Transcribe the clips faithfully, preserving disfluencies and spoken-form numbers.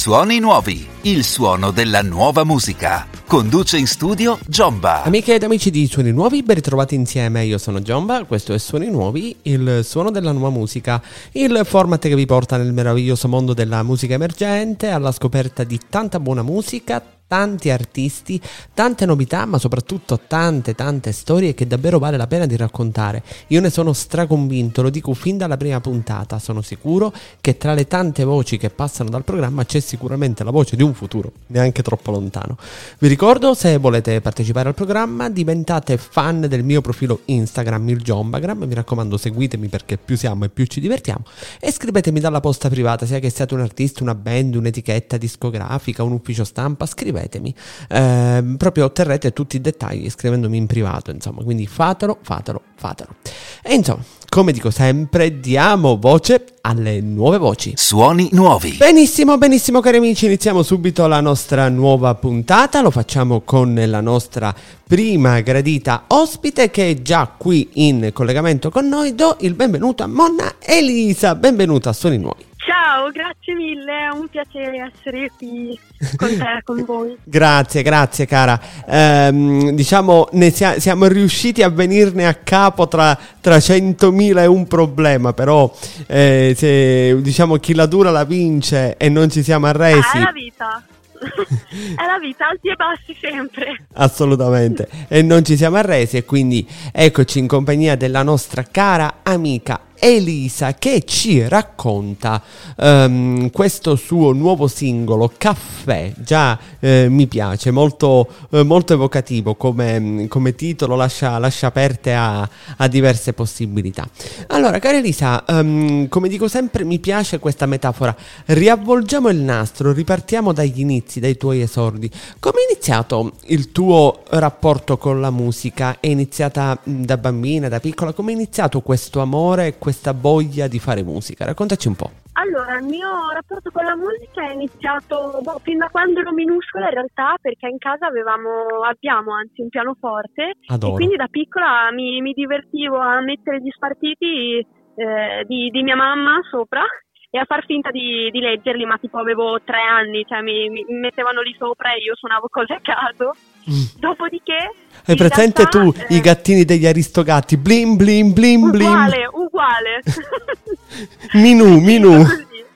Suoni nuovi, il suono della nuova musica. Conduce in studio Giomba. Amiche ed amici di Suoni Nuovi, ben ritrovati insieme. Io sono Giomba, questo è Suoni Nuovi, il suono della nuova musica, il format che vi porta nel meraviglioso mondo della musica emergente, alla scoperta di tanta buona musica, tanti artisti, tante novità, ma soprattutto tante tante storie che davvero vale la pena di raccontare. Io ne sono straconvinto, lo dico fin dalla prima puntata. Sono sicuro che tra le tante voci che passano dal programma c'è sicuramente la voce di un futuro neanche troppo lontano. Vi ricordo, se volete partecipare al programma, diventate fan del mio profilo Instagram, il Giombagram. Mi raccomando, seguitemi, perché più siamo e più ci divertiamo, e scrivetemi dalla posta privata, sia che siate un artista, una band, un'etichetta discografica, un ufficio stampa. Scrivetemi, eh, proprio otterrete tutti i dettagli scrivendomi in privato, insomma, quindi fatelo, fatelo, fatelo. E insomma, come dico sempre, diamo voce alle nuove voci. Suoni nuovi. Benissimo, benissimo cari amici, iniziamo subito la nostra nuova puntata. Lo facciamo con la nostra prima gradita ospite, che è già qui in collegamento con noi. Do il benvenuto a Monna Elisa, benvenuta a Suoni Nuovi. Ciao, grazie mille, è un piacere essere qui con te, con voi. Grazie, grazie cara. Ehm, diciamo, ne sia, siamo riusciti a venirne a capo tra, tra centomila e un problema, però eh, se, diciamo, chi la dura la vince e non ci siamo arresi. Ah, è la vita. È la vita, alti e bassi sempre. Assolutamente. E non ci siamo arresi, e quindi eccoci in compagnia della nostra cara amica Elisa, che ci racconta um, questo suo nuovo singolo Caffè. Già eh, mi piace, molto, eh, molto evocativo come, come titolo, lascia, lascia aperte a, a diverse possibilità. Allora, cara Elisa, um, come dico sempre, mi piace questa metafora. Riavvolgiamo il nastro, ripartiamo dagli inizi, dai tuoi esordi. Come è iniziato il tuo rapporto con la musica? È iniziata da bambina, da piccola? Come è iniziato questo amore, questa voglia di fare musica? Raccontaci un po'. Allora, il mio rapporto con la musica è iniziato boh, fin da quando ero minuscola, in realtà, perché in casa avevamo, abbiamo anzi un pianoforte. Adoro. E quindi da piccola mi, mi divertivo a mettere gli spartiti eh, di, di mia mamma sopra e a far finta di, di leggerli, ma tipo avevo tre anni, cioè mi, mi mettevano lì sopra e io suonavo cose a caso. Mm. Dopodiché hai presente realtà, tu eh, i gattini degli Aristogatti? Blim blim blim blim. Uguale, uguale. Minù, minù.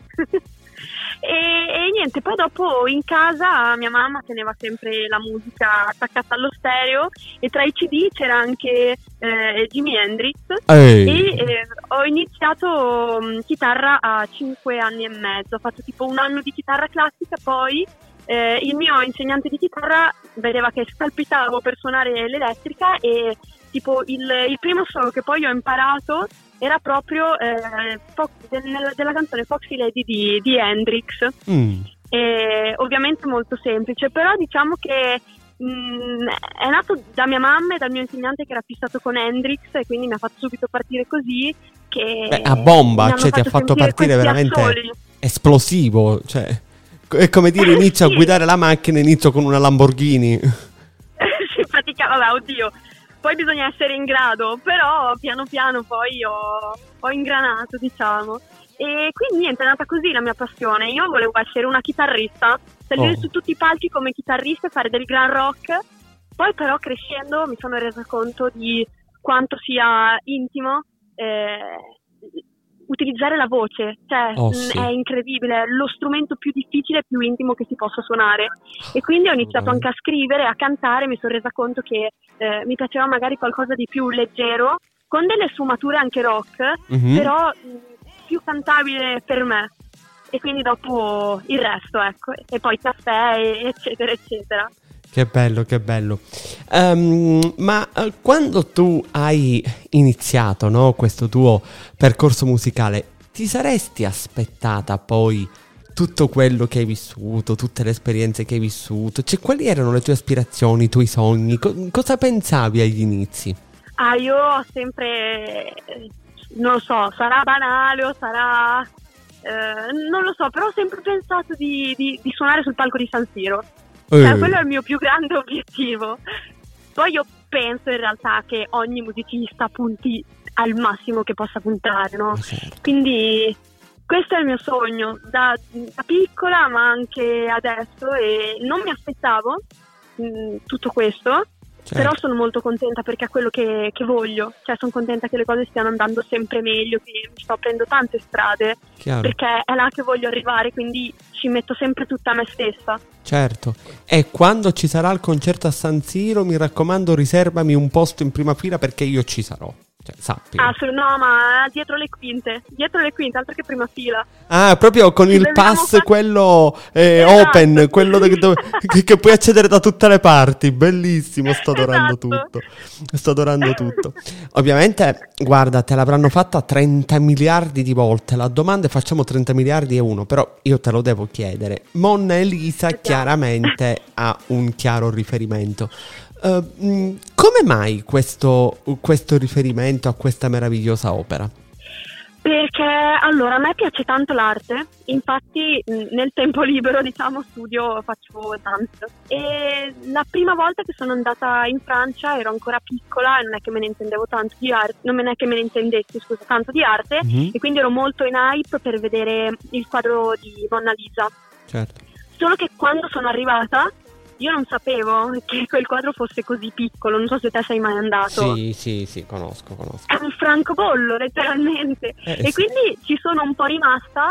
E, e niente, poi dopo in casa mia mamma teneva sempre la musica attaccata allo stereo, e tra i C D c'era anche eh, Jimi Hendrix. Ehi. E eh, ho iniziato um, chitarra a cinque anni e mezzo, ho fatto tipo un anno di chitarra classica, poi eh, il mio insegnante di chitarra vedeva che scalpitavo per suonare l'elettrica, e tipo il, il primo solo che poi ho imparato era proprio eh, Fox, del, della canzone Foxy Lady di, di Hendrix. Mm. E, ovviamente molto semplice, però diciamo che mh, è nato da mia mamma e dal mio insegnante, che era fissato con Hendrix, e quindi mi ha fatto subito partire così. Che Beh, a bomba, cioè ti ha fatto partire veramente assoli. Esplosivo, cioè è come dire inizio sì. a guidare la macchina, inizio con una Lamborghini. Simpatica, vabbè, oddio. Poi bisogna essere in grado, però piano piano poi ho, ho ingranato, diciamo. E quindi niente, è nata così la mia passione. Io volevo essere una chitarrista, salire oh. su tutti i palchi come chitarrista e fare del gran rock. Poi però crescendo mi sono resa conto di quanto sia intimo eh, utilizzare la voce, cioè oh, sì. è incredibile, è lo strumento più difficile e più intimo che si possa suonare. E quindi ho iniziato anche a scrivere, a cantare, mi sono resa conto che eh, mi piaceva magari qualcosa di più leggero, con delle sfumature anche rock, mm-hmm. però mh, più cantabile per me. E quindi dopo il resto, ecco, e poi caffè, eccetera, eccetera. Che bello, che bello. Um, ma uh, quando tu hai iniziato, no, questo tuo percorso musicale, ti saresti aspettata poi tutto quello che hai vissuto, tutte le esperienze che hai vissuto? Cioè, quali erano le tue aspirazioni, i tuoi sogni? Co- cosa pensavi agli inizi? Ah, io ho sempre, non lo so, sarà banale o sarà, eh, non lo so, però ho sempre pensato di, di, di suonare sul palco di San Siro. Cioè, quello è il mio più grande obiettivo. Poi io penso in realtà che ogni musicista punti al massimo che possa puntare, no? Certo. Quindi Questo è il mio sogno da, da piccola, ma anche adesso, e non mi aspettavo mh, tutto questo. Certo. Però sono molto contenta perché è quello che, che voglio, cioè sono contenta che le cose stiano andando sempre meglio, che mi sto aprendo tante strade. Chiaro. Perché è là che voglio arrivare, quindi ci metto sempre tutta me stessa. Certo, e quando ci sarà il concerto a San Siro, mi raccomando, riservami un posto in prima fila perché io ci sarò. Cioè, sappi. Ah, no, ma dietro le quinte, dietro le quinte, altro che prima fila. Ah, proprio con ci il pass fare... quello eh, esatto. Open, quello de- dove, che, che puoi accedere da tutte le parti. Bellissimo, sto adorando esatto. tutto. Sto adorando tutto. Ovviamente, guarda, te l'avranno fatta trenta miliardi di volte. La domanda è: facciamo trenta miliardi e uno, però io te lo devo chiedere. Monna Elisa esatto. chiaramente ha un chiaro riferimento. Uh, mh, come mai questo, questo riferimento a questa meravigliosa opera? Perché allora a me piace tanto l'arte, infatti mh, nel tempo libero diciamo studio, faccio dance, e la prima volta che sono andata in Francia ero ancora piccola e non è che me ne intendevo tanto di arte, non è che me ne intendessi scusa tanto di arte mm-hmm. e quindi ero molto in hype per vedere il quadro di Monna Lisa. Certo. Solo che quando sono arrivata io non sapevo che quel quadro fosse così piccolo, non so se te sei mai andato. Sì, sì, sì, conosco, conosco. È un francobollo, letteralmente. Eh, e sì. Quindi ci sono un po' rimasta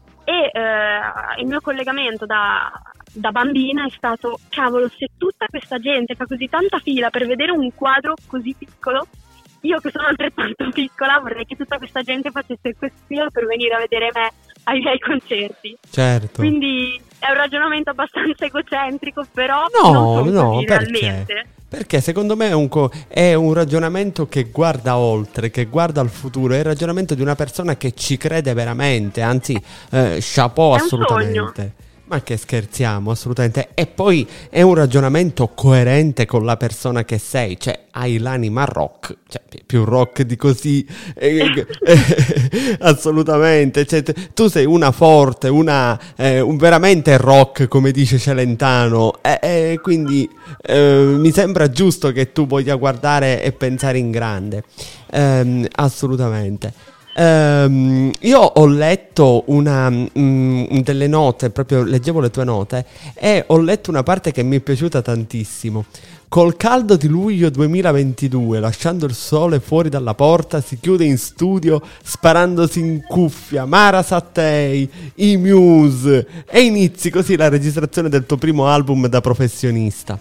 e eh, il mio collegamento da, da bambina è stato, cavolo, se tutta questa gente fa così tanta fila per vedere un quadro così piccolo, io che sono altrettanto piccola vorrei che tutta questa gente facesse questo fila per venire a vedere me ai miei concerti. Certo. Quindi è un ragionamento abbastanza egocentrico, però no, non sono no, così perché? realmente. Perché secondo me è un, co- è un ragionamento che guarda oltre, che guarda al futuro, è il ragionamento di una persona che ci crede veramente, anzi, eh, chapeau è assolutamente. Un sogno. Ma che scherziamo, assolutamente. E poi è un ragionamento coerente con la persona che sei, cioè hai l'anima rock, cioè più rock di così, eh, eh, assolutamente. Cioè, t- tu sei una forte, una eh, un veramente rock, come dice Celentano, e eh, eh, quindi eh, mi sembra giusto che tu voglia guardare e pensare in grande, eh, assolutamente. Um, io ho letto una um, delle note, proprio leggevo le tue note e ho letto una parte che mi è piaciuta tantissimo. Col caldo di luglio duemilaventidue, lasciando il sole fuori dalla porta, si chiude in studio sparandosi in cuffia Mara Sattei, i Muse, e inizi così la registrazione del tuo primo album da professionista.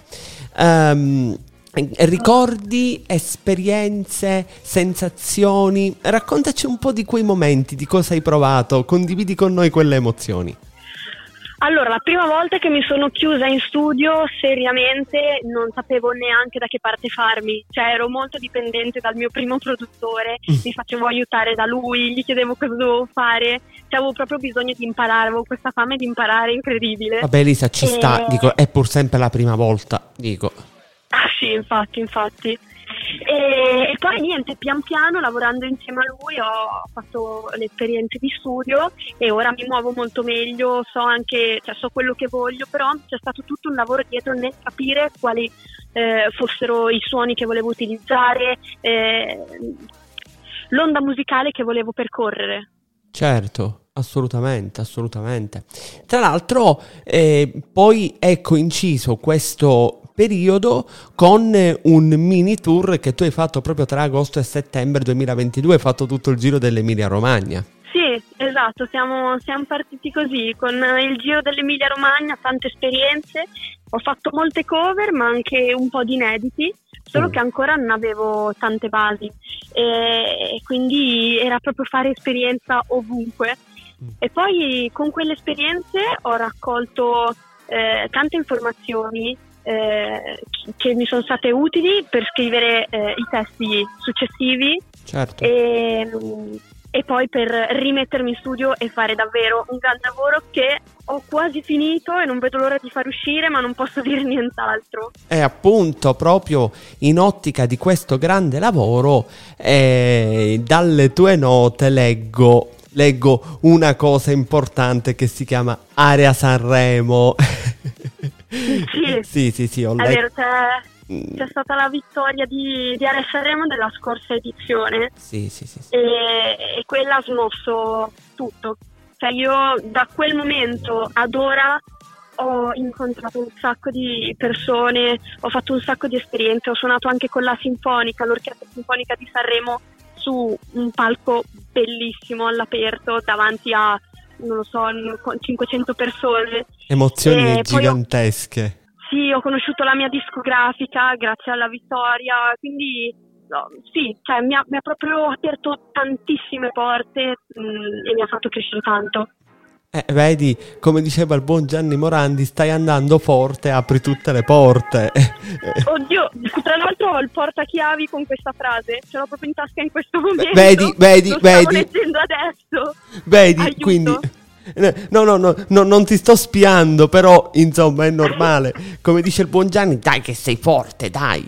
Um, Ricordi, esperienze, sensazioni, raccontaci un po' di quei momenti, di cosa hai provato, condividi con noi quelle emozioni. Allora, la prima volta che mi sono chiusa in studio seriamente non sapevo neanche da che parte farmi, cioè ero molto dipendente dal mio primo produttore, mm. mi facevo aiutare da lui, gli chiedevo cosa dovevo fare, cioè avevo proprio bisogno di imparare, avevo questa fame di imparare incredibile. Vabbè Elisa, ci e... sta, dico, è pur sempre la prima volta, dico. Ah sì, infatti, infatti. E, e poi niente, pian piano lavorando insieme a lui ho fatto le esperienze di studio e ora mi muovo molto meglio, so anche, cioè so quello che voglio, però c'è stato tutto un lavoro dietro nel capire quali eh, fossero i suoni che volevo utilizzare, eh, l'onda musicale che volevo percorrere. Certo, assolutamente, assolutamente. Tra l'altro eh, poi è coinciso questo periodo con un mini tour che tu hai fatto proprio tra agosto e settembre duemilaventidue, hai fatto tutto il giro dell'Emilia Romagna. Sì, esatto, siamo, siamo partiti così, con il giro dell'Emilia Romagna, tante esperienze, ho fatto molte cover ma anche un po' di inediti, solo mm. che ancora non avevo tante basi e quindi era proprio fare esperienza ovunque mm. e poi con quelle esperienze ho raccolto eh, tante informazioni Eh, che mi sono state utili per scrivere eh, i testi successivi. Certo. e, e poi per rimettermi in studio e fare davvero un gran lavoro che ho quasi finito e non vedo l'ora di far uscire, ma non posso dire nient'altro. E appunto proprio in ottica di questo grande lavoro eh, dalle tue note leggo leggo una cosa importante che si chiama Area Sanremo. Sì, sì, sì, sì, ho letto. È vero, c'è, c'è stata la vittoria di, di Area Sanremo della scorsa edizione. Sì, sì, sì, sì. E, e quella ha smosso tutto. Cioè io da quel momento ad ora ho incontrato un sacco di persone, ho fatto un sacco di esperienze, ho suonato anche con la Sinfonica, l'Orchestra Sinfonica di Sanremo, su un palco bellissimo all'aperto davanti a, non lo so, cinquecento persone. Emozioni e gigantesche. Ho, sì, ho conosciuto la mia discografica grazie alla vittoria, quindi no, sì, cioè, mi, ha, mi ha proprio aperto tantissime porte mh, e mi ha fatto crescere tanto. Eh, vedi, come diceva il buon Gianni Morandi, stai andando forte, apri tutte le porte. Oddio, tra l'altro ho il portachiavi con questa frase, ce l'ho proprio in tasca in questo momento. Vedi, vedi, lo vedi. Lo stavo leggendo adesso. Vedi, Aiuto. quindi... No, no, no, no, non ti sto spiando, però, insomma, è normale. Come dice il buon Gianni, dai che sei forte, dai.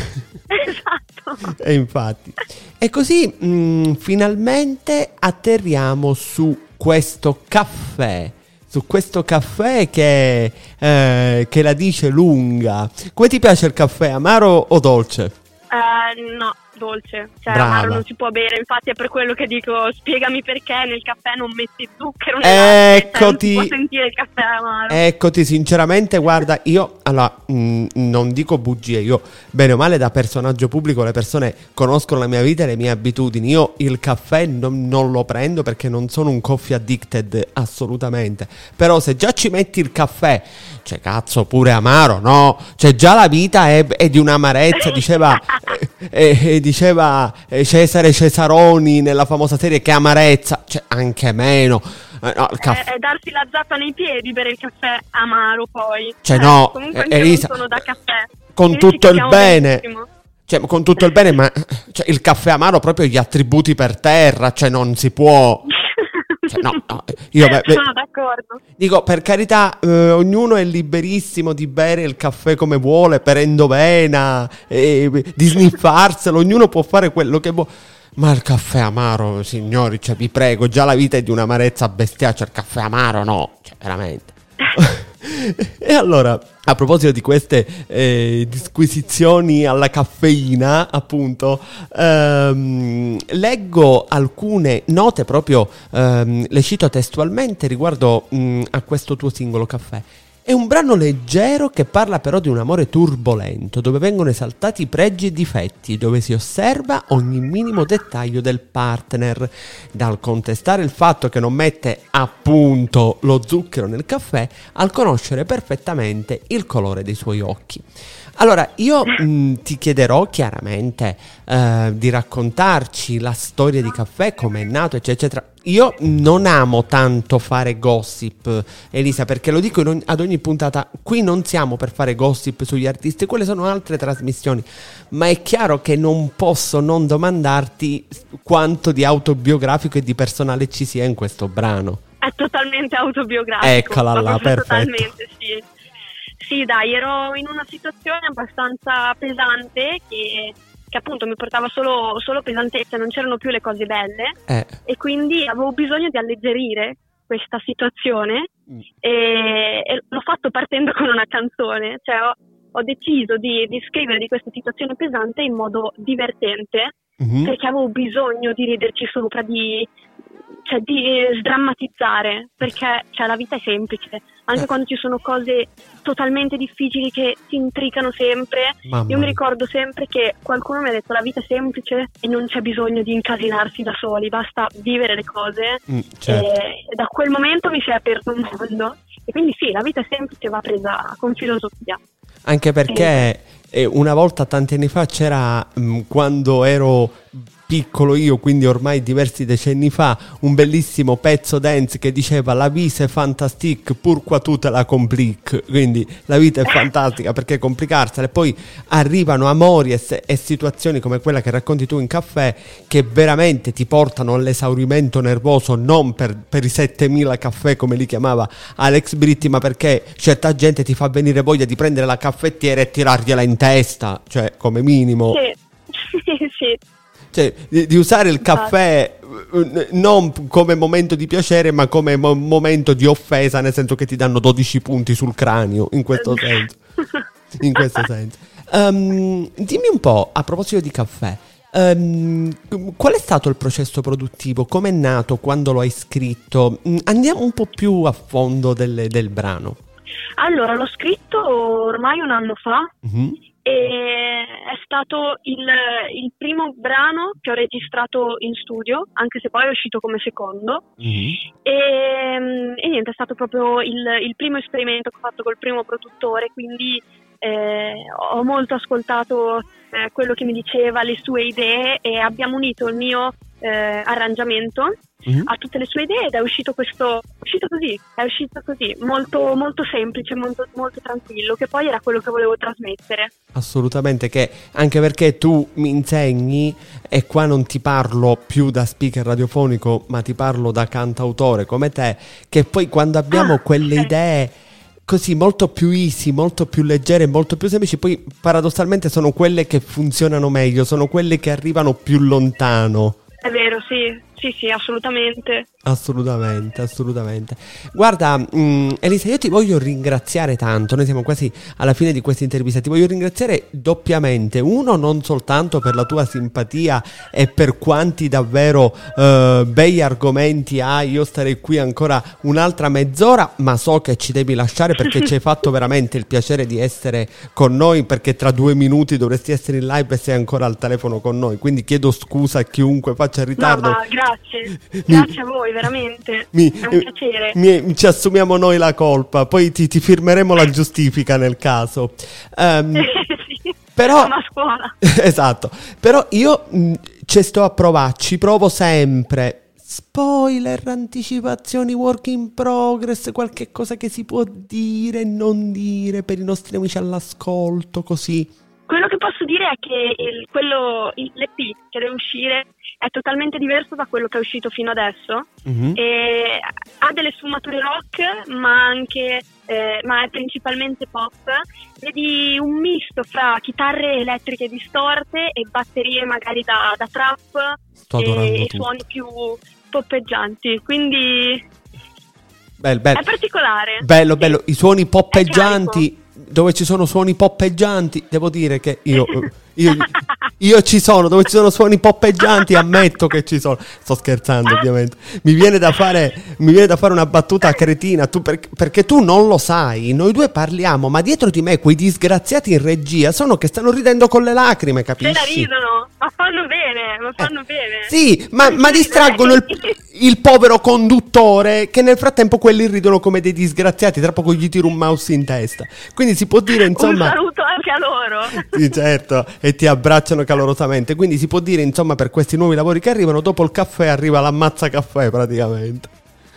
Esatto. E infatti. E così, mh, finalmente atterriamo su questo caffè, su questo caffè che, eh, che la dice lunga. Come ti piace il caffè, amaro o dolce? Uh, no, dolce, cioè Brava. amaro non si può bere, infatti è per quello che dico spiegami perché nel caffè non metti zucchero nella latte, cioè non si può sentire il caffè amaro. Eccoti, sinceramente guarda, io allora mh, non dico bugie, io bene o male da personaggio pubblico le persone conoscono la mia vita e le mie abitudini, io il caffè non, non lo prendo perché non sono un coffee addicted assolutamente, però se già ci metti il caffè, cioè cazzo pure amaro, no? Cioè già la vita è, è di un'amarezza, diceva eh, eh, diceva eh, Cesare Cesaroni nella famosa serie, che amarezza, cioè anche meno. Eh, no, il caffè... è, è darsi la zappa nei piedi bere il caffè amaro poi. Cioè eh, no, comunque eh, Elisa, non sono da caffè. con Quindi tutto ci il capiamo bene. benissimo. Cioè, con tutto il bene, ma cioè, il caffè amaro proprio gli attributi per terra, cioè non si può. Cioè, no, no, io beh, beh, sono d'accordo. Dico, per carità, eh, ognuno è liberissimo di bere il caffè come vuole, per endovena, eh, di sniffarselo, ognuno può fare quello che vuole. Ma il caffè amaro, signori, cioè vi prego, già la vita è di un'amarezza bestiaccia, il caffè amaro no, cioè veramente. E allora, a proposito di queste eh, disquisizioni alla caffeina, appunto, ehm, leggo alcune note proprio, ehm, le cito testualmente riguardo mh, a questo tuo singolo caffè. È un brano leggero che parla però di un amore turbolento, dove vengono esaltati i pregi e i difetti, dove si osserva ogni minimo dettaglio del partner, dal contestare il fatto che non mette appunto lo zucchero nel caffè, al conoscere perfettamente il colore dei suoi occhi. Allora, io mh, ti chiederò chiaramente eh, di raccontarci la storia di Caffè, come è nato, eccetera, eccetera. Io non amo tanto fare gossip, Elisa, perché lo dico in ogni, ad ogni puntata, qui non siamo per fare gossip sugli artisti, quelle sono altre trasmissioni, ma è chiaro che non posso non domandarti quanto di autobiografico e di personale ci sia in questo brano. È totalmente autobiografico. Eccola là, perfetto. Totalmente, sì. Sì, dai, ero in una situazione abbastanza pesante che, che appunto mi portava solo, solo pesantezza, non c'erano più le cose belle eh. e quindi avevo bisogno di alleggerire questa situazione mm. e, e l'ho fatto partendo con una canzone, cioè ho, ho deciso di, di scrivere di questa situazione pesante in modo divertente mm-hmm. perché avevo bisogno di riderci sopra, di, cioè, di sdrammatizzare, perché cioè, la vita è semplice. Anche quando ci sono cose totalmente difficili che ti intricano sempre. Mamma. Io mi ricordo sempre che qualcuno mi ha detto la vita è semplice e non c'è bisogno di incasinarsi da soli, basta vivere le cose. Mm, certo. E da quel momento mi si è aperto un mondo. E quindi sì, la vita è semplice, va presa con filosofia. Anche perché eh. una volta, tanti anni fa, c'era mh, quando ero piccolo io, quindi ormai diversi decenni fa, un bellissimo pezzo dance che diceva la vita è fantastique pourquoi tu te la complique, quindi la vita è fantastica perché complicarsela, e poi arrivano amori e, se- e situazioni come quella che racconti tu in Caffè che veramente ti portano all'esaurimento nervoso, non per, per i settemila caffè come li chiamava Alex Britti, ma perché certa gente ti fa venire voglia di prendere la caffettiera e tirargliela in testa, cioè come minimo. Sì, sì. Cioè, di, di usare il caffè non come momento di piacere, ma come mo- momento di offesa, nel senso che ti danno dodici punti sul cranio, in questo senso. In questo senso. Um, dimmi un po', a proposito di caffè, Um, qual è stato il processo produttivo? Come è nato? Quando lo hai scritto? Andiamo un po' più a fondo del, del brano. Allora, l'ho scritto ormai un anno fa. Mm-hmm. E è stato il, il primo brano che ho registrato in studio, anche se poi è uscito come secondo. Mm-hmm. e, e niente, è stato proprio il, il primo esperimento che ho fatto col primo produttore, quindi eh, ho molto ascoltato eh, quello che mi diceva, le sue idee, e abbiamo unito il mio eh, arrangiamento mm-hmm. a tutte le sue idee, ed è uscito questo, è uscito così, è uscito così, molto, molto semplice, molto, molto tranquillo, che poi era quello che volevo trasmettere. Assolutamente, che anche perché tu mi insegni, e qua non ti parlo più da speaker radiofonico, ma ti parlo da cantautore come te, che poi quando abbiamo ah, quelle okay. idee così molto più easy, molto più leggere, molto più semplici, poi paradossalmente sono quelle che funzionano meglio, sono quelle che arrivano più lontano. È vero, sì, sì, sì, assolutamente. Assolutamente, assolutamente. Guarda, mh, Elisa, io ti voglio ringraziare tanto, noi siamo quasi alla fine di questa intervista, ti voglio ringraziare doppiamente, uno non soltanto per la tua simpatia e per quanti davvero uh, bei argomenti hai, io starei qui ancora un'altra mezz'ora, ma so che ci devi lasciare perché ci hai fatto veramente il piacere di essere con noi, perché tra due minuti dovresti essere in live e sei ancora al telefono con noi, quindi chiedo scusa a chiunque faccia il ritardo. No, ma grazie, grazie a voi. Veramente mi, è un piacere. Mi, ci assumiamo noi la colpa, poi ti, ti firmeremo la giustifica nel caso. Um, sì, però una scuola. Esatto, però io mh, ci sto a provare, ci provo sempre. Spoiler, anticipazioni, work in progress, qualche cosa che si può dire e non dire per i nostri amici all'ascolto, così. Quello che posso dire è che il, quello, il, l'E P che deve uscire è totalmente diverso da quello che è uscito fino adesso. Mm-hmm. E ha delle sfumature rock, ma anche eh, ma è principalmente pop. Vedi un misto fra chitarre elettriche distorte e batterie magari da, da trap e, e suoni più poppeggianti, quindi bello, bello. È particolare. Bello, sì. Bello, i suoni poppeggianti, dove ci sono suoni poppeggianti, devo dire che io, io, io ci sono, dove ci sono suoni poppeggianti, ammetto che ci sono. Sto scherzando, ovviamente. Mi viene da fare, mi viene da fare una battuta cretina, tu per, perché tu non lo sai, noi due parliamo, ma dietro di me quei disgraziati in regia sono che stanno ridendo con le lacrime, capisci? Se la ridono, ma fanno bene, ma fanno eh, bene. Sì, ma, ma distraggono il, il povero conduttore, che nel frattempo quelli ridono come dei disgraziati, tra poco gli tiro un mouse in testa. Quindi si può dire, insomma, un saluto anche a loro. Sì, certo, e ti abbracciano calorosamente. Quindi si può dire, insomma, per questi nuovi lavori che arrivano, dopo il caffè arriva l'ammazza caffè praticamente.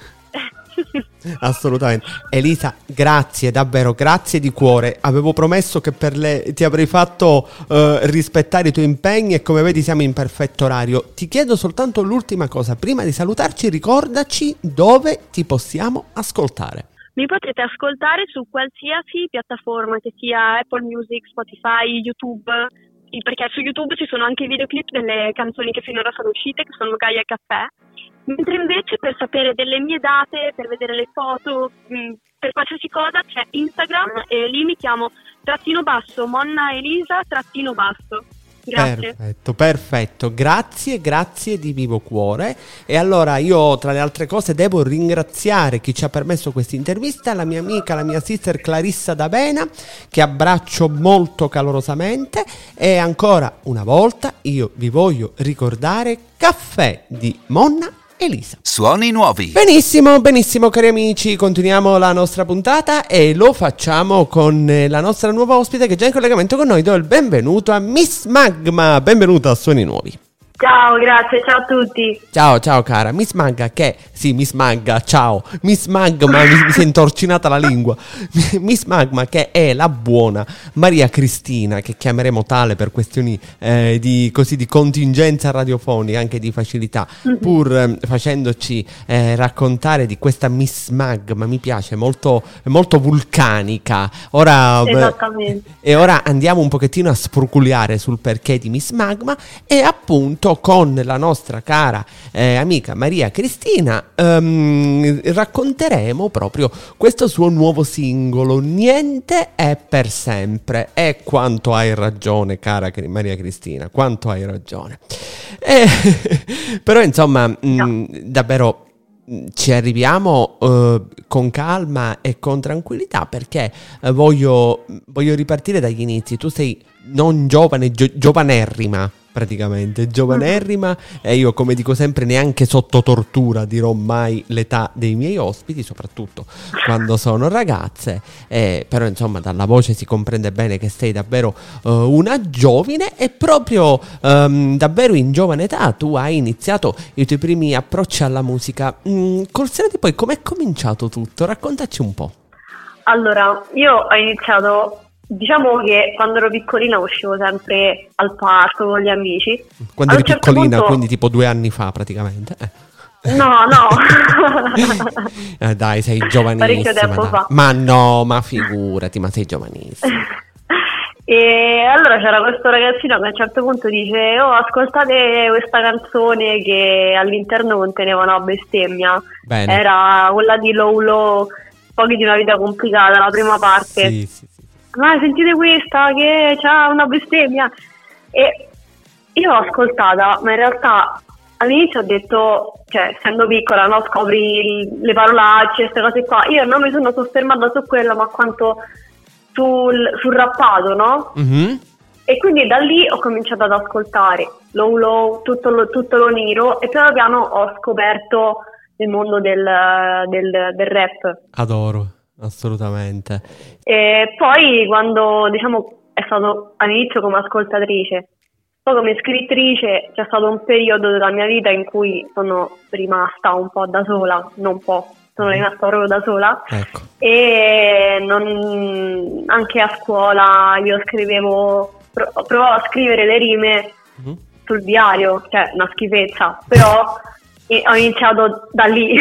Assolutamente. Elisa, grazie, davvero, grazie di cuore. Avevo promesso che per le ti avrei fatto uh, rispettare i tuoi impegni e come vedi siamo in perfetto orario. Ti chiedo soltanto l'ultima cosa, prima di salutarci, ricordaci dove ti possiamo ascoltare. Mi potete ascoltare su qualsiasi piattaforma, che sia Apple Music, Spotify, YouTube, perché su YouTube ci sono anche i videoclip delle canzoni che finora sono uscite, che sono Gaia e Caffè. Mentre invece per sapere delle mie date, per vedere le foto, per qualsiasi cosa c'è Instagram, e lì mi chiamo trattino basso Monna Elisa trattino basso. Grazie. Perfetto, perfetto, grazie, grazie di vivo cuore. E allora io, tra le altre cose, devo ringraziare chi ci ha permesso questa intervista, la mia amica, la mia sister Clarissa D'Avena, che abbraccio molto calorosamente. E ancora una volta io vi voglio ricordare Caffè di Monna Elisa. Suoni nuovi. Benissimo, benissimo cari amici, continuiamo la nostra puntata e lo facciamo con la nostra nuova ospite che è già in collegamento con noi. Do il benvenuto a Miss Magma, benvenuta a Suoni Nuovi. Ciao, grazie, ciao a tutti. Ciao, ciao cara, Miss Magga che... Sì, Miss Magga, ciao. Miss Magma, mi, mi si è intorcinata la lingua. Miss Magma che è la buona Maria Cristina, che chiameremo tale per questioni eh, di, così, di contingenza radiofonica, anche di facilità, mm-hmm. pur eh, facendoci eh, raccontare di questa Miss Magma, mi piace, molto, molto vulcanica. Ora, Esattamente. E ora andiamo un pochettino a spruculiare sul perché di Miss Magma e appunto appunto con la nostra cara eh, amica Maria Cristina um, racconteremo proprio questo suo nuovo singolo, Niente è per sempre. E quanto hai ragione, cara Maria Cristina, quanto hai ragione. Eh, però insomma, no. mh, davvero ci arriviamo uh, con calma e con tranquillità, perché uh, voglio, voglio ripartire dagli inizi. Tu sei non giovane, gio- giovanerrima praticamente, giovanerrima, e io, come dico sempre, neanche sotto tortura dirò mai l'età dei miei ospiti, soprattutto quando sono ragazze, eh, però insomma dalla voce si comprende bene che sei davvero uh, una giovine, e proprio um, davvero in giovane età tu hai iniziato i tuoi primi approcci alla musica. Mm, col senno di poi, com'è cominciato tutto? Raccontaci un po'. Allora, io ho iniziato... Diciamo che quando ero piccolina uscivo sempre al parco con gli amici. Quando eri certo piccolina, punto... quindi tipo due anni fa praticamente. Eh. No, no. eh, dai, sei giovanissima. Parecchio tempo dai. fa. Ma no, ma figurati, ma sei giovanissima. E allora c'era questo ragazzino che a un certo punto dice: oh, ascoltate questa canzone che all'interno conteneva una bestemmia. Bene. Era quella di Low Low, Pochi di una vita complicata, la prima parte. Sì, sì. Ma sentite questa che c'ha una bestemmia, e io l'ho ascoltata, ma in realtà all'inizio ho detto, cioè essendo piccola, no, scopri le parolacce, queste cose qua, io non mi sono soffermata su quello, ma quanto sul, sul rappato, no? Mm-hmm. E quindi da lì ho cominciato ad ascoltare Low Low, tutto lo, tutto lo nero, e piano piano ho scoperto il mondo del, del, del rap. Adoro. Assolutamente. E poi quando, diciamo, è stato all'inizio come ascoltatrice, poi come scrittrice, c'è stato un periodo della mia vita in cui sono rimasta un po' da sola, non un po', sono rimasta proprio da sola. Ecco. E non, anche a scuola io scrivevo, provavo a scrivere le rime mm-hmm. sul diario, cioè una schifezza, però... E ho iniziato da lì.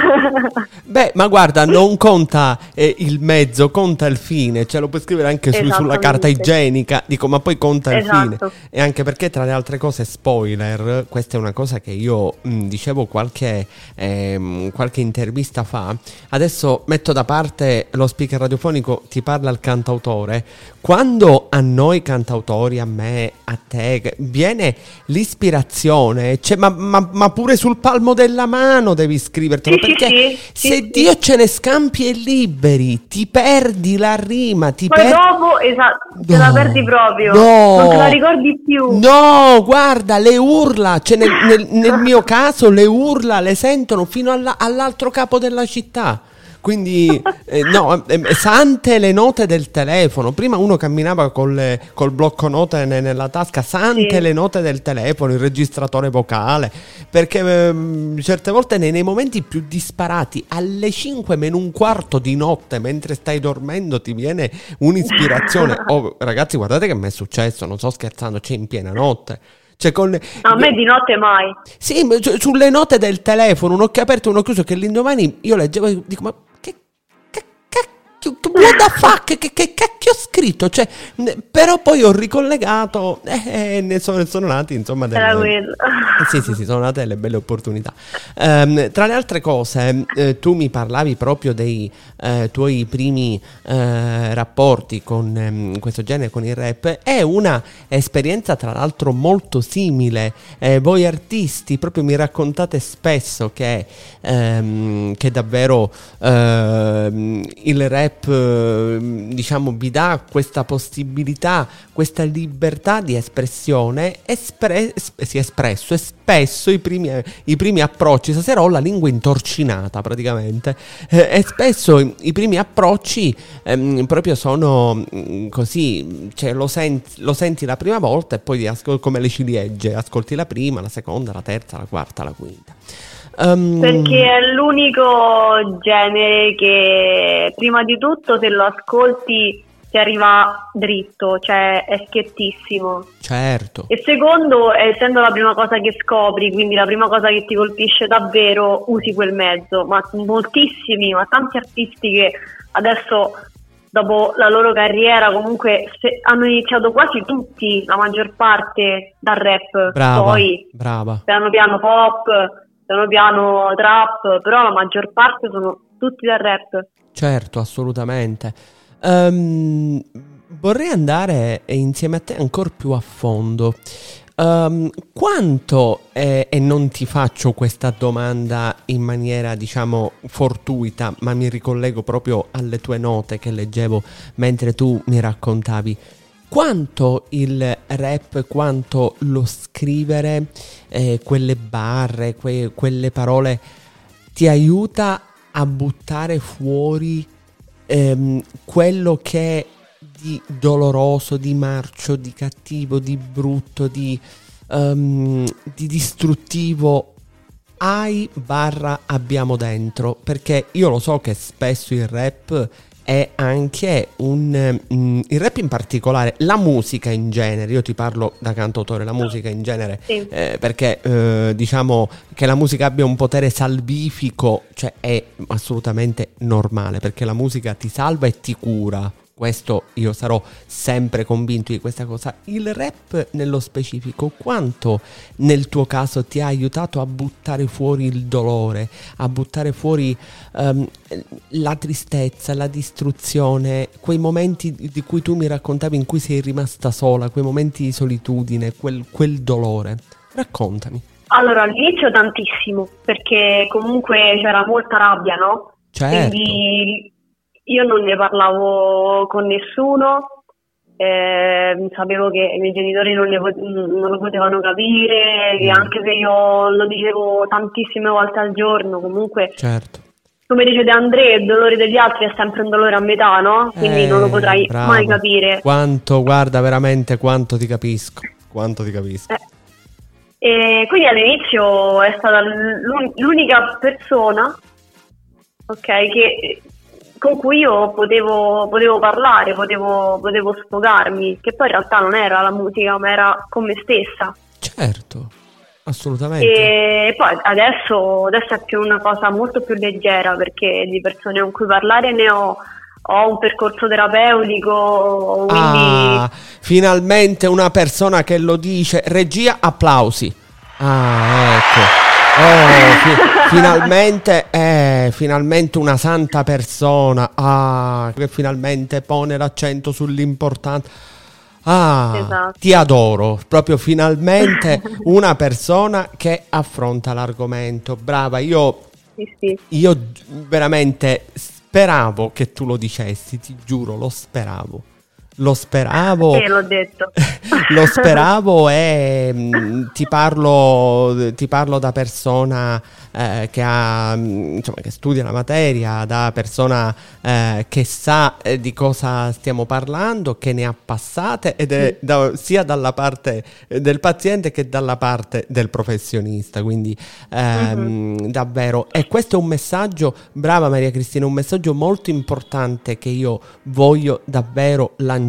Beh, ma guarda, non conta eh, il mezzo, conta il fine. Cioè lo puoi scrivere anche su, sulla carta igienica. Dico, ma poi conta esatto. il fine. E anche perché, tra le altre cose, spoiler, questa è una cosa che io mh, dicevo qualche, ehm, qualche intervista fa. Adesso metto da parte lo speaker radiofonico, ti parla il cantautore. Quando a noi cantautori, a me, a te, viene l'ispirazione, cioè, ma, ma, ma pure sul palmo della mano devi scrivertelo, sì, perché sì, se sì, Dio sì. ce ne scampi e liberi, ti perdi la rima, ti poi per... dopo esatto, no, te la perdi proprio, no, non te la ricordi più. No, guarda, le urla, cioè nel, nel, nel mio caso le urla le sentono fino alla, all'altro capo della città. Quindi eh, no, eh, sante le note del telefono. Prima uno camminava col, col blocco note ne, nella tasca, sante sì. le note del telefono, il registratore vocale, perché eh, certe volte nei, nei momenti più disparati, alle cinque meno un quarto di notte, mentre stai dormendo, ti viene un'ispirazione. Oh, ragazzi, guardate che mi è successo, non sto scherzando, c'è in piena notte. Cioè con le... A me di notte mai. Sì, sulle note del telefono, un occhio aperto, uno chiuso, che l'indomani io leggevo e dico, ma che cacchio, what the fuck, che, che cacchio ho scritto? Cioè, però poi ho ricollegato e eh, ne sono, sono nati, insomma, delle... eh, sì, sì, sì, sono nate delle belle opportunità. Um, tra le altre cose, eh, tu mi parlavi proprio dei eh, tuoi primi eh, rapporti con eh, questo genere, con il rap. È una esperienza, tra l'altro, molto simile. Eh, voi artisti proprio mi raccontate spesso che, ehm, che davvero ehm, il rap, eh, diciamo, vi dà questa possibilità, questa libertà di espressione. Espre- si è espresso e spesso i primi, i primi approcci, stasera ho la lingua intorcinata praticamente, eh, e spesso i, i primi approcci ehm, proprio sono mh, così, cioè lo senti, lo senti la prima volta e poi ascol- come le ciliegie, ascolti la prima, la seconda, la terza, la quarta, la quinta. Um... Perché è l'unico genere che prima di tutto se lo ascolti ti arriva dritto, cioè è schiettissimo. Certo. E secondo, essendo la prima cosa che scopri, quindi la prima cosa che ti colpisce davvero, usi quel mezzo. Ma moltissimi, ma tanti artisti che adesso dopo la loro carriera comunque se, hanno iniziato quasi tutti, la maggior parte, dal rap, Brava, poi brava. piano piano pop, piano piano trap, però la maggior parte sono tutti dal rap. Certo, assolutamente. Ehm, vorrei andare insieme a te ancora più a fondo. Ehm, quanto, eh, e non ti faccio questa domanda in maniera, diciamo, fortuita, ma mi ricollego proprio alle tue note che leggevo mentre tu mi raccontavi, quanto il rap, quanto lo scrivere, eh, quelle barre, que- quelle parole ti aiuta a buttare fuori ehm, quello che è di doloroso, di marcio, di cattivo, di brutto, di, um, di distruttivo hai barra abbiamo dentro, perché io lo so che spesso il rap è anche un um, il rap in particolare, la musica in genere, io ti parlo da cantautore, la musica in genere, Sì. eh, perché eh, diciamo che la musica abbia un potere salvifico, cioè è assolutamente normale, perché la musica ti salva e ti cura. Questo io sarò sempre convinto di questa cosa. Il rap nello specifico, quanto nel tuo caso ti ha aiutato a buttare fuori il dolore, a buttare fuori um, la tristezza, la distruzione, quei momenti di cui tu mi raccontavi in cui sei rimasta sola, quei momenti di solitudine, quel, quel dolore. Raccontami. Allora, all'inizio tantissimo, perché comunque c'era molta rabbia, no? Certo. Quindi io non ne parlavo con nessuno, eh, sapevo che i miei genitori non, ne pot- non lo potevano capire, che anche se io lo dicevo tantissime volte al giorno, comunque, Certo. come dice De André, il dolore degli altri è sempre un dolore a metà, no? Quindi Eh, non lo potrai brava. mai capire. Quanto, guarda, veramente quanto ti capisco. Quanto ti capisco. Eh, E quindi all'inizio è stata l'un- l'unica persona, ok, che, con cui io potevo, potevo parlare, potevo, potevo sfogarmi, che poi in realtà non era la musica, ma era con me stessa. Certo, assolutamente. E poi adesso, adesso è più una cosa molto più leggera, perché di persone con cui parlare ne ho, ho un percorso terapeutico, quindi... Ah, finalmente una persona che lo dice. Regia, applausi. Ah, ecco. Oh, fi- finalmente, eh, finalmente una santa persona. Ah, che finalmente pone l'accento sull'importante. Ah, Esatto. ti adoro. Proprio finalmente una persona che affronta l'argomento. Brava, io, Sì, sì. io veramente speravo che tu lo dicessi, ti giuro, lo speravo. Lo speravo. Sì, l'ho detto. Lo speravo e mh, ti parlo ti parlo da persona eh, che ha mh, insomma che studia la materia, da persona eh, che sa eh, di cosa stiamo parlando, che ne ha passate ed è da, sia dalla parte del paziente che dalla parte del professionista, quindi ehm, Mm-hmm. davvero, e questo è un messaggio, brava Maria Cristina, un messaggio molto importante che io voglio davvero lanciare.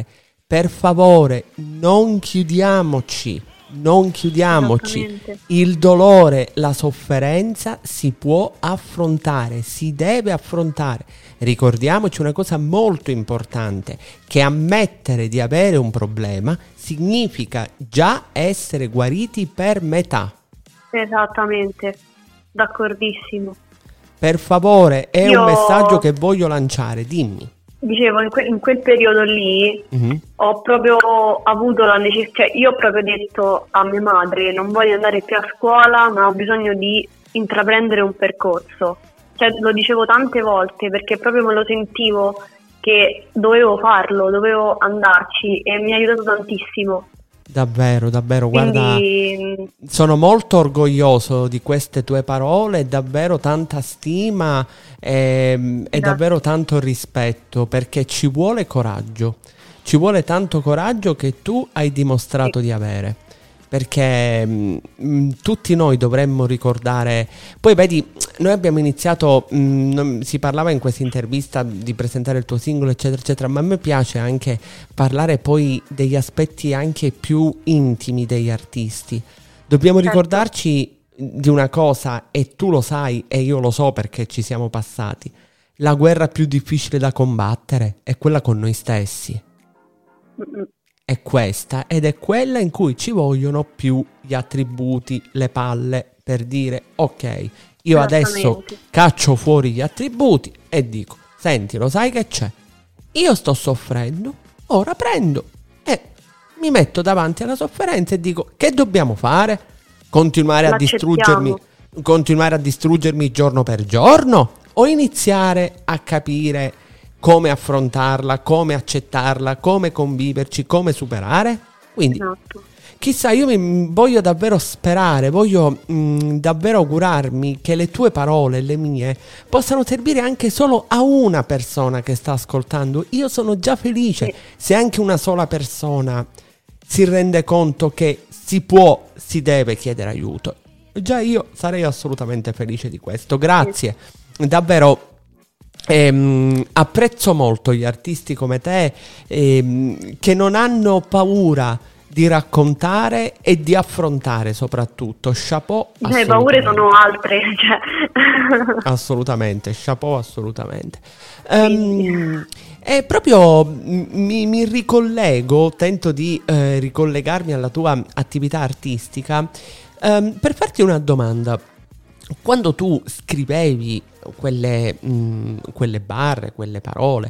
Per favore, non chiudiamoci, non chiudiamoci. Esattamente. Il dolore, la sofferenza si può affrontare, si deve affrontare. Ricordiamoci una cosa molto importante, che ammettere di avere un problema significa già essere guariti per metà. Esattamente, d'accordissimo. Per favore, è Io- un messaggio che voglio lanciare, dimmi. Dicevo, in, que- in quel periodo lì Mhm. ho proprio avuto la necessità, cioè io ho proprio detto a mia madre non voglio andare più a scuola, ma ho bisogno di intraprendere un percorso. Cioè lo dicevo tante volte perché proprio me lo sentivo che dovevo farlo, dovevo andarci e mi ha aiutato tantissimo. Davvero, davvero, guarda, Quindi sono molto orgoglioso di queste tue parole, davvero tanta stima e, e Grazie. davvero tanto rispetto, perché ci vuole coraggio, ci vuole tanto coraggio che tu hai dimostrato Sì. di avere, perché mh, tutti noi dovremmo ricordare. Poi vedi, noi abbiamo iniziato, mh, non- si parlava in questa intervista di presentare il tuo singolo eccetera eccetera, ma a me piace anche parlare poi degli aspetti anche più intimi degli artisti. Dobbiamo Certo. ricordarci di una cosa, e tu lo sai e io lo so perché ci siamo passati. la guerra più difficile da combattere è quella con noi stessi. Mm-mm. È questa, ed è quella in cui ci vogliono più gli attributi, le palle, per dire ok, io adesso Esattamente. caccio fuori gli attributi e dico, senti, lo sai che c'è? Io sto soffrendo, ora prendo e mi metto davanti alla sofferenza e dico, che dobbiamo fare? Continuare a L'accettiamo. distruggermi, continuare a distruggermi giorno per giorno? O iniziare a capire come affrontarla, come accettarla, come conviverci, come superare? Quindi, Esatto. chissà, io mi voglio davvero sperare, voglio mh, davvero augurarmi che le tue parole, le mie, possano servire anche solo a una persona che sta ascoltando. Io sono già felice Sì. se anche una sola persona si rende conto che si può, si deve chiedere aiuto. Già io sarei assolutamente felice di questo. Grazie, davvero. Ehm, apprezzo molto gli artisti come te, ehm, che non hanno paura di raccontare e di affrontare, soprattutto. Chapeau. Le paure sono altre, cioè. Assolutamente, chapeau, assolutamente. Ehm, e proprio mi, mi ricollego, tento di eh, ricollegarmi alla tua attività artistica, ehm, per farti una domanda. Quando tu scrivevi quelle, mh, quelle barre, quelle parole,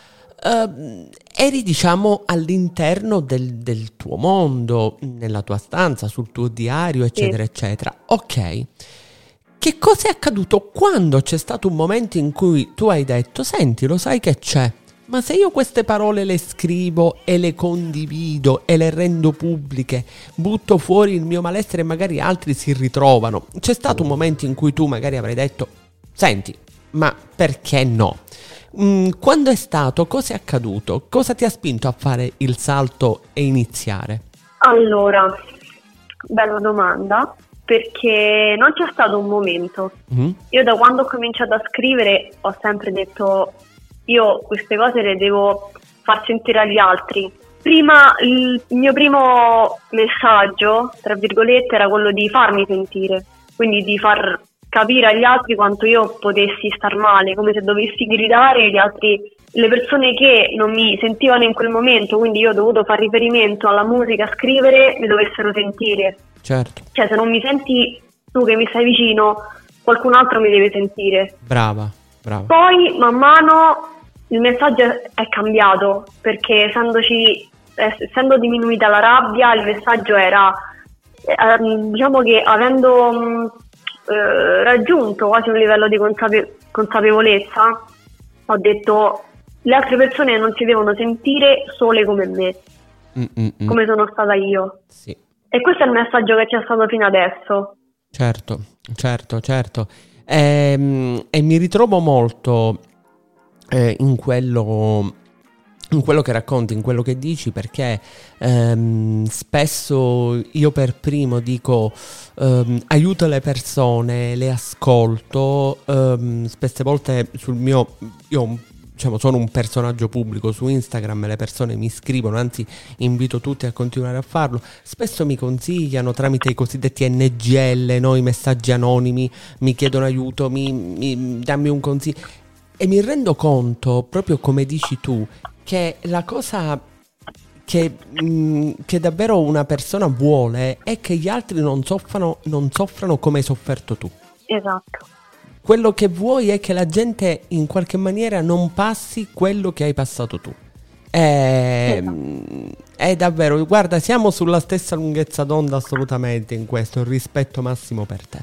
uh, eri, diciamo, all'interno del, del tuo mondo, nella tua stanza, sul tuo diario, eccetera, Sì. eccetera. Ok. Che cosa è accaduto quando c'è stato un momento in cui tu hai detto, senti, lo sai che c'è? Ma se io queste parole le scrivo e le condivido e le rendo pubbliche, butto fuori il mio malessere e magari altri si ritrovano. C'è stato un momento in cui tu magari avrai detto, senti, ma perché no? Mm, quando è stato? Cosa è accaduto? Cosa ti ha spinto a fare il salto e iniziare? Allora, bella domanda, perché non c'è stato un momento. Mm? Io da quando ho cominciato a scrivere ho sempre detto, io queste cose le devo far sentire agli altri. Prima, il mio primo messaggio, tra virgolette, era quello di farmi sentire, quindi di far capire agli altri quanto io potessi star male, come se dovessi gridare gli altri, le persone che non mi sentivano in quel momento, quindi io ho dovuto fare riferimento alla musica, a scrivere, mi dovessero sentire. Certo. Cioè, se non mi senti tu che mi stai vicino, qualcun altro mi deve sentire. Brava, brava. Poi, man mano, il messaggio è cambiato, perché essendoci, essendo diminuita la rabbia, il messaggio era, eh, diciamo che avendo mh, eh, raggiunto quasi un livello di consape- consapevolezza, ho detto, le altre persone non si devono sentire sole come me, Mm-mm-mm. come sono stata io. Sì. E questo è il messaggio che c'è stato fino adesso. Certo, certo, certo. Ehm, e mi ritrovo molto eh, in quello, in quello che racconti, in quello che dici, perché ehm, spesso io per primo dico ehm, aiuto le persone, le ascolto, ehm, spesse volte sul mio, io ho un diciamo, sono un personaggio pubblico su Instagram, le persone mi scrivono, anzi invito tutti a continuare a farlo, spesso mi consigliano tramite i cosiddetti N G L, no? I messaggi anonimi, mi chiedono aiuto, mi, mi dammi un consiglio, e mi rendo conto, proprio come dici tu, che la cosa che, mh, che davvero una persona vuole è che gli altri non soffrano, non soffrano come hai sofferto tu. Esatto. Quello che vuoi è che la gente in qualche maniera non passi quello che hai passato tu. È, è davvero, guarda, siamo sulla stessa lunghezza d'onda assolutamente in questo, rispetto massimo per te.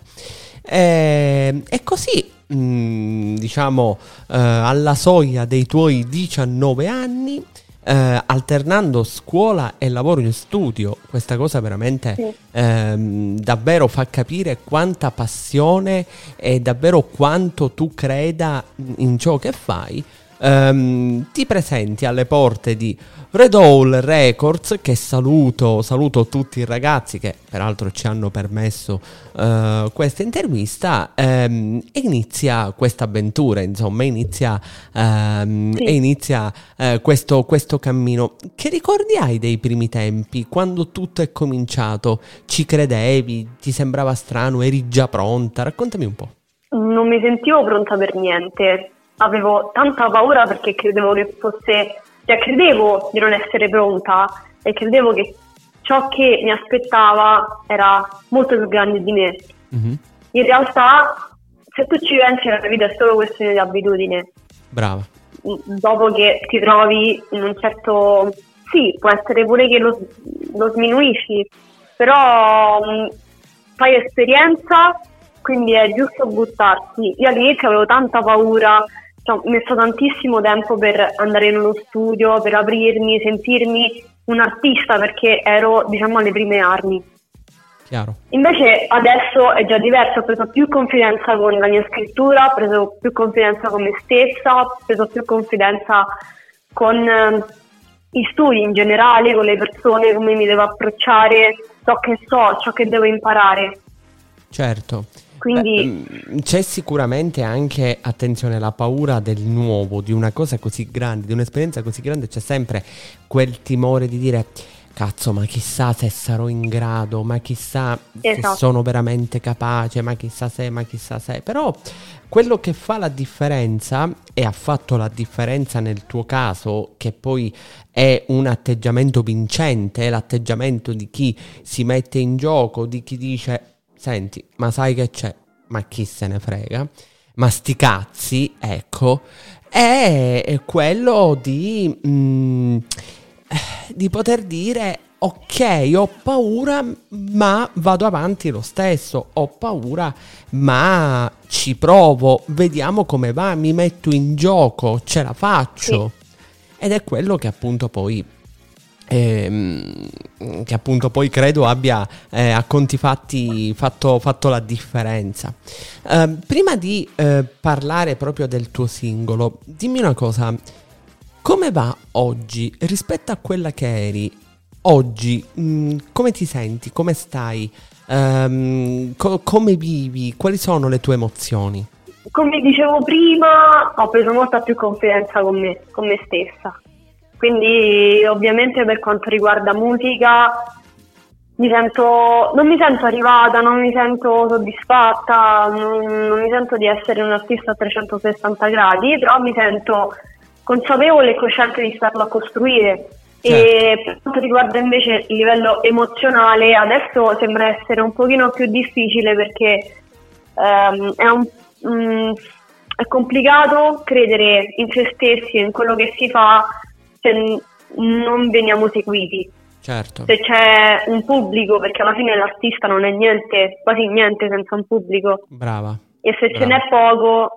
E, e così, mh, diciamo, eh, alla soglia dei tuoi diciannove anni, eh, alternando scuola e lavoro in studio, questa cosa veramente Sì. ehm, davvero fa capire quanta passione e davvero quanto tu creda in ciò che fai. Ehm, ti presenti alle porte di Red Hall Records, che saluto, saluto tutti i ragazzi che peraltro ci hanno permesso eh, questa intervista, ehm, e inizia questa avventura, insomma, inizia, ehm, Sì. e inizia eh, questo, questo cammino. Che ricordi hai dei primi tempi, quando tutto è cominciato? Ci credevi? Ti sembrava strano? Eri già pronta? Raccontami un po'. Non mi sentivo pronta per niente, avevo tanta paura perché credevo che fosse, cioè credevo di non essere pronta e credevo che ciò che mi aspettava era molto più grande di me. Mm-hmm. In realtà, se tu ci pensi, la vita è solo questione di abitudine. Brava. Dopo che ti trovi in un certo... Sì, può essere pure che lo, lo sminuisci, però mh, fai esperienza, quindi è giusto buttarsi. Io all'inizio avevo tanta paura, cioè, ho messo tantissimo tempo per andare in uno studio, per aprirmi, sentirmi un artista, perché ero, diciamo, alle prime armi. Chiaro. Invece adesso è già diverso, ho preso più confidenza con la mia scrittura, ho preso più confidenza con me stessa, ho preso più confidenza con eh, gli studi in generale, con le persone, come mi devo approcciare, ciò che so, ciò che devo imparare. Certo. Quindi Beh, c'è sicuramente anche, attenzione, la paura del nuovo, di una cosa così grande, di un'esperienza così grande, c'è sempre quel timore di dire cazzo, ma chissà se sarò in grado, ma chissà esatto. se sono veramente capace, ma chissà se, ma chissà se. Però quello che fa la differenza, e ha fatto la differenza nel tuo caso, che poi è un atteggiamento vincente, è l'atteggiamento di chi si mette in gioco, di chi dice senti, ma sai che c'è, ma chi se ne frega, ma sti cazzi, ecco, è, è quello di... Mm, di poter dire ok, ho paura ma vado avanti lo stesso, ho paura ma ci provo, vediamo come va, mi metto in gioco, ce la faccio. Sì. Ed è quello che appunto poi ehm, che appunto poi credo abbia eh, a conti fatti fatto, fatto la differenza. Eh, prima di eh, parlare proprio del tuo singolo, dimmi una cosa. Come va oggi rispetto a quella che eri oggi? Mh, come ti senti? Come stai? Um, co- come vivi? Quali sono le tue emozioni? Come dicevo prima, ho preso molta più confidenza con me, con me stessa. Quindi ovviamente per quanto riguarda musica mi sento, non mi sento arrivata, non mi sento soddisfatta, non, non mi sento di essere un artista a trecentosessanta gradi, però mi sento consapevole e cosciente di starlo a costruire. Certo. E per quanto riguarda invece il livello emozionale, adesso sembra essere un pochino più difficile perché um, è, un, um, è complicato credere in se stessi e in quello che si fa se non veniamo seguiti. Certo. Se c'è un pubblico, perché alla fine l'artista non è niente, quasi niente senza un pubblico. Brava. E se Brava. ce n'è poco...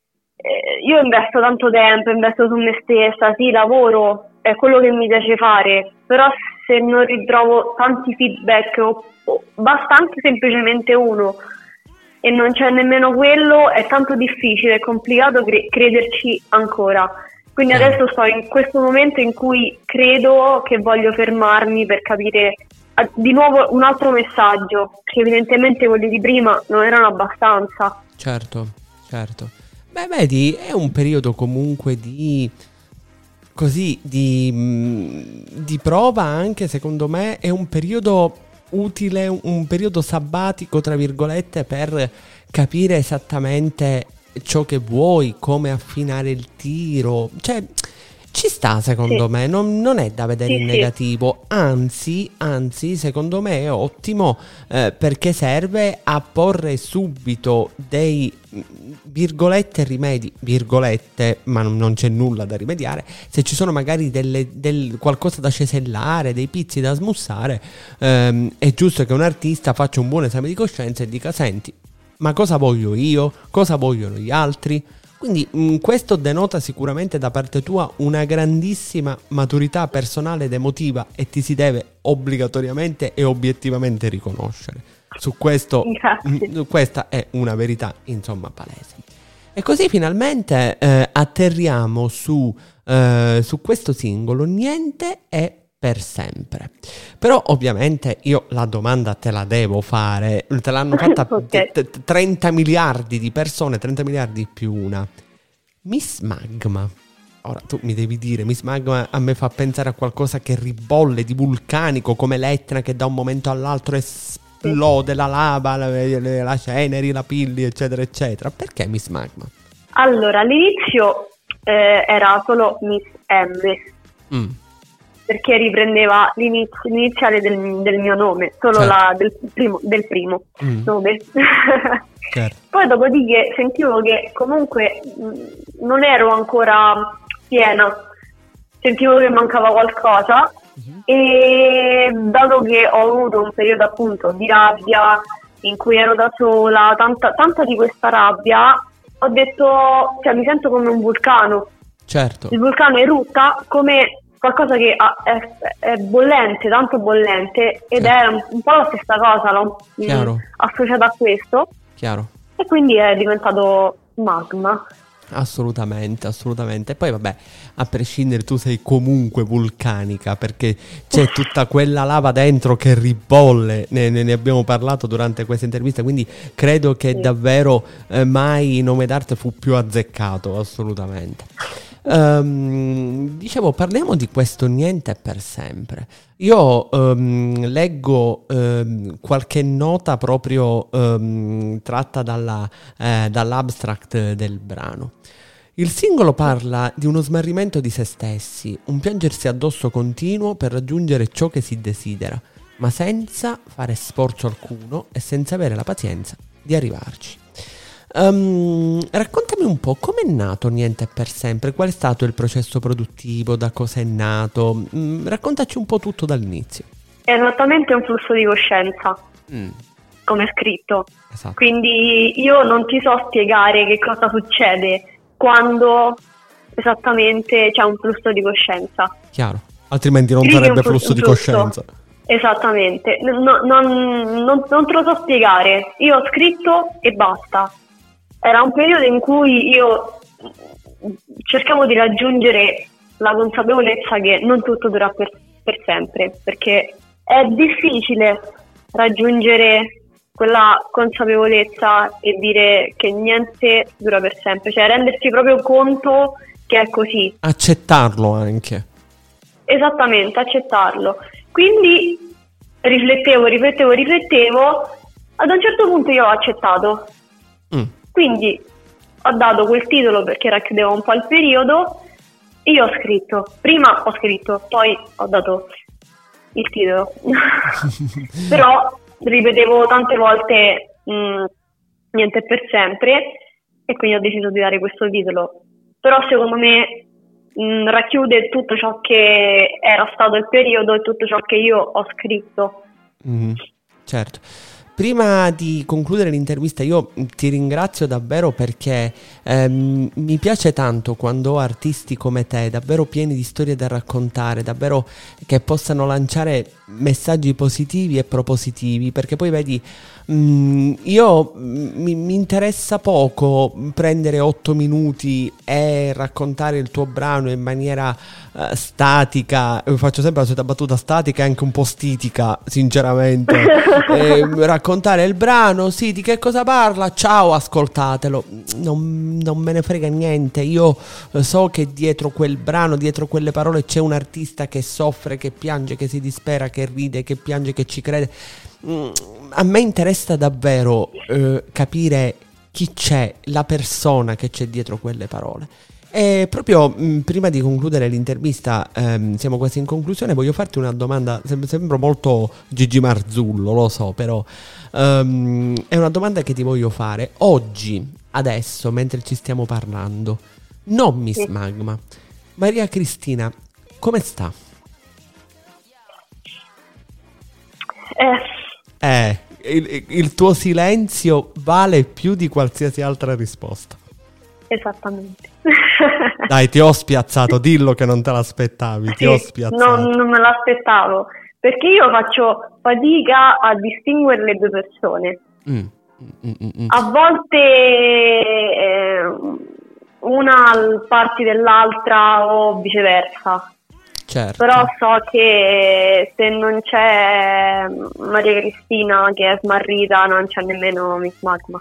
Io investo tanto tempo, investo su me stessa, sì, lavoro, è quello che mi piace fare, però se non ritrovo tanti feedback o, o basta anche semplicemente uno e non c'è nemmeno quello, è tanto difficile, è complicato cre- crederci ancora. Quindi sì. Adesso sto in questo momento in cui credo che voglio fermarmi per capire a, di nuovo un altro messaggio, che evidentemente quelli di prima non erano abbastanza. Certo, certo. Beh, vedi, è un periodo comunque di così di, di prova anche, secondo me, è un periodo utile, un periodo sabbatico, tra virgolette, per capire esattamente ciò che vuoi, come affinare il tiro. Cioè, ci sta, secondo sì. me, non, non è da vedere sì, in negativo, sì. anzi, anzi, secondo me è ottimo eh, perché serve a porre subito dei virgolette rimedi, virgolette, ma non, non c'è nulla da rimediare. Se ci sono magari delle, del, qualcosa da cesellare, dei pizzi da smussare, ehm, è giusto che un artista faccia un buon esame di coscienza e dica: senti, ma cosa voglio io? Cosa vogliono gli altri? Quindi mh, questo denota sicuramente da parte tua una grandissima maturità personale ed emotiva, e ti si deve obbligatoriamente e obiettivamente riconoscere. Su questo, mh, questa è una verità, insomma, palese. E così finalmente eh, atterriamo su, eh, su questo singolo, Niente è per sempre. Però ovviamente io la domanda te la devo fare, te l'hanno fatta okay. t- trenta miliardi di persone, trenta miliardi più una. Miss Magma, ora tu mi devi dire, Miss Magma a me fa pensare a qualcosa che ribolle, di vulcanico, come l'Etna che da un momento all'altro esplode, la lava, la, la ceneri, la pilli, eccetera eccetera. Perché Miss Magma? Allora, all'inizio eh, era solo Miss M, Mm. perché riprendeva l'iniz- l'iniziale del, del mio nome, solo Certo. la del primo, del primo Mm. nome. Certo. Poi dopodiché sentivo che comunque mh, non ero ancora piena, sentivo che mancava qualcosa Mhm. e dato che ho avuto un periodo appunto di rabbia in cui ero da sola, tanta, tanta di questa rabbia, ho detto, cioè mi sento come un vulcano. Certo. Il vulcano erutta come qualcosa che ha- è, è bollente, tanto bollente, ed Sì. è un, un po' la stessa cosa, l'ho mh, Chiaro. associata a questo, Chiaro. e quindi è diventato magma. Assolutamente, assolutamente. E poi vabbè, a prescindere tu sei comunque vulcanica perché c'è tutta quella lava dentro che ribolle, ne, ne- ne abbiamo parlato durante questa intervista, quindi credo che Sì. davvero eh, mai nome d'arte fu più azzeccato, assolutamente. Ehm, dicevo, parliamo di questo niente per sempre. Io ehm, leggo ehm, qualche nota proprio ehm, tratta dalla, eh, dall'abstract del brano. Il singolo parla di uno smarrimento di se stessi, un piangersi addosso continuo per raggiungere ciò che si desidera, ma senza fare sforzo alcuno e senza avere la pazienza di arrivarci. Ehm, raccontami un po' com'è nato Niente per sempre, qual è stato il processo produttivo, da cosa è nato. Mm, raccontaci un po' tutto dall'inizio. È esattamente un flusso di coscienza, Mm, come è scritto. esatto. Quindi io non ti so spiegare che cosa succede quando esattamente c'è un flusso di coscienza. Chiaro, altrimenti non Scrivi un sarebbe flu- flusso un di flusso. coscienza. Esattamente, No- no- non, non- non te lo so spiegare. Io ho scritto e basta. Era un periodo in cui io cercavo di raggiungere la consapevolezza che non tutto dura per, per sempre, perché è difficile raggiungere quella consapevolezza e dire che niente dura per sempre, cioè rendersi proprio conto che è così. Accettarlo anche. Esattamente, accettarlo. Quindi riflettevo, riflettevo, riflettevo, ad un certo punto io ho accettato. Mm, Quindi ho dato quel titolo perché racchiudeva un po' il periodo. Io ho scritto, prima ho scritto, poi ho dato il titolo. Però ripetevo tante volte mh, niente per sempre, e quindi ho deciso di dare questo titolo. Però secondo me mh, racchiude tutto ciò che era stato il periodo e tutto ciò che io ho scritto. mm, certo. Prima di concludere l'intervista, io ti ringrazio davvero perché ehm, mi piace tanto quando ho artisti come te, davvero pieni di storie da raccontare, davvero che possano lanciare messaggi positivi e propositivi, perché poi vedi, mh, io mh, mi, mi interessa poco prendere otto minuti e raccontare il tuo brano in maniera eh, statica. Io faccio sempre la solita battuta statica e anche un po' stitica, sinceramente. Eh, raccontare il brano, sì, di che cosa parla? Ciao, ascoltatelo. Non, non me ne frega niente. Io eh, so che dietro quel brano, dietro quelle parole c'è un artista che soffre, che piange, che si dispera, che ride, che piange, che ci crede. Mm, a me interessa davvero eh, capire chi c'è, la persona che c'è dietro quelle parole. E proprio mh, prima di concludere l'intervista, ehm, siamo quasi in conclusione, voglio farti una domanda, sem- sembro molto Gigi Marzullo, lo so, però ehm, è una domanda che ti voglio fare. Oggi, adesso, mentre ci stiamo parlando, non Miss Sì. Magma, Maria Cristina, come sta? Eh, Eh, il, il tuo silenzio vale più di qualsiasi altra risposta. esattamente. Dai, ti ho spiazzato, dillo che non te l'aspettavi, ti ho Sì, spiazzato. non, non me l'aspettavo, perché io faccio fatica a distinguere le due persone. Mm, mm, mm, mm. A volte eh, una al parti dell'altra o viceversa, Certo. però so che se non c'è Maria Cristina che è smarrita non c'è nemmeno Miss Magma.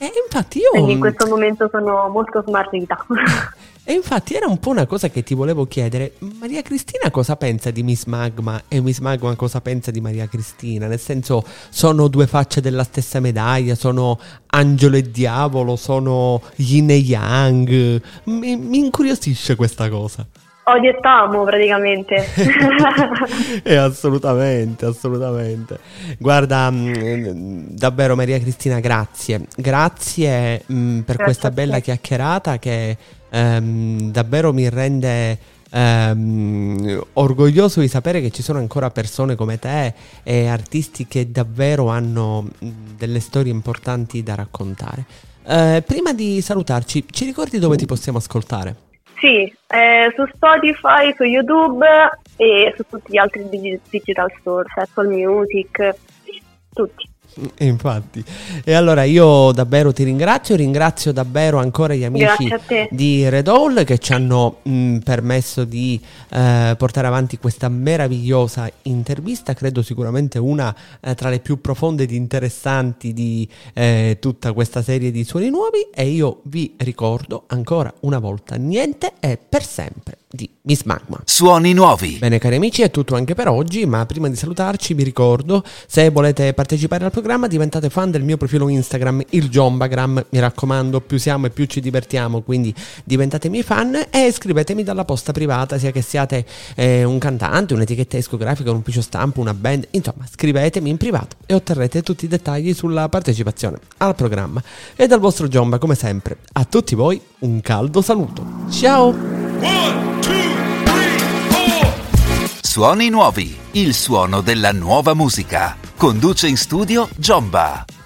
E infatti io... Quindi in questo momento sono molto smarrita. E infatti era un po' una cosa che ti volevo chiedere. Maria Cristina cosa pensa di Miss Magma e Miss Magma cosa pensa di Maria Cristina? Nel senso, sono due facce della stessa medaglia, sono angelo e diavolo, sono yin e yang. Mi, mi incuriosisce questa cosa. Odio e amo praticamente. E assolutamente, assolutamente. Guarda, mh, davvero Maria Cristina, grazie. Grazie mh, per Grazie questa a te. bella chiacchierata che ehm, davvero mi rende ehm, orgoglioso di sapere che ci sono ancora persone come te e artisti che davvero hanno mh, delle storie importanti da raccontare. Eh, prima di salutarci, ci ricordi dove ti possiamo ascoltare? Sì, eh, su Spotify, su YouTube e su tutti gli altri digi- digital stores, Apple Music, tutti. Infatti. E allora io davvero ti ringrazio, ringrazio davvero ancora gli amici Grazie a te. di Red Hall che ci hanno mh, permesso di eh, portare avanti questa meravigliosa intervista, credo sicuramente una eh, tra le più profonde ed interessanti di eh, tutta questa serie di suoni nuovi, e io vi ricordo ancora una volta, niente è per sempre di Miss Magma. Suoni nuovi. Bene cari amici, è tutto anche per oggi, ma prima di salutarci vi ricordo, se volete partecipare al programma diventate fan del mio profilo Instagram, il Jombagram, mi raccomando, più siamo e più ci divertiamo, quindi diventate miei fan e scrivetemi dalla posta privata, sia che siate eh, un cantante, un'etichetta discografica, un ufficio stampa, una band, insomma scrivetemi in privato e otterrete tutti i dettagli sulla partecipazione al programma. E dal vostro Jomba, come sempre, a tutti voi un caldo saluto. Ciao! Suoni nuovi, il suono della nuova musica. Conduce in studio Jomba.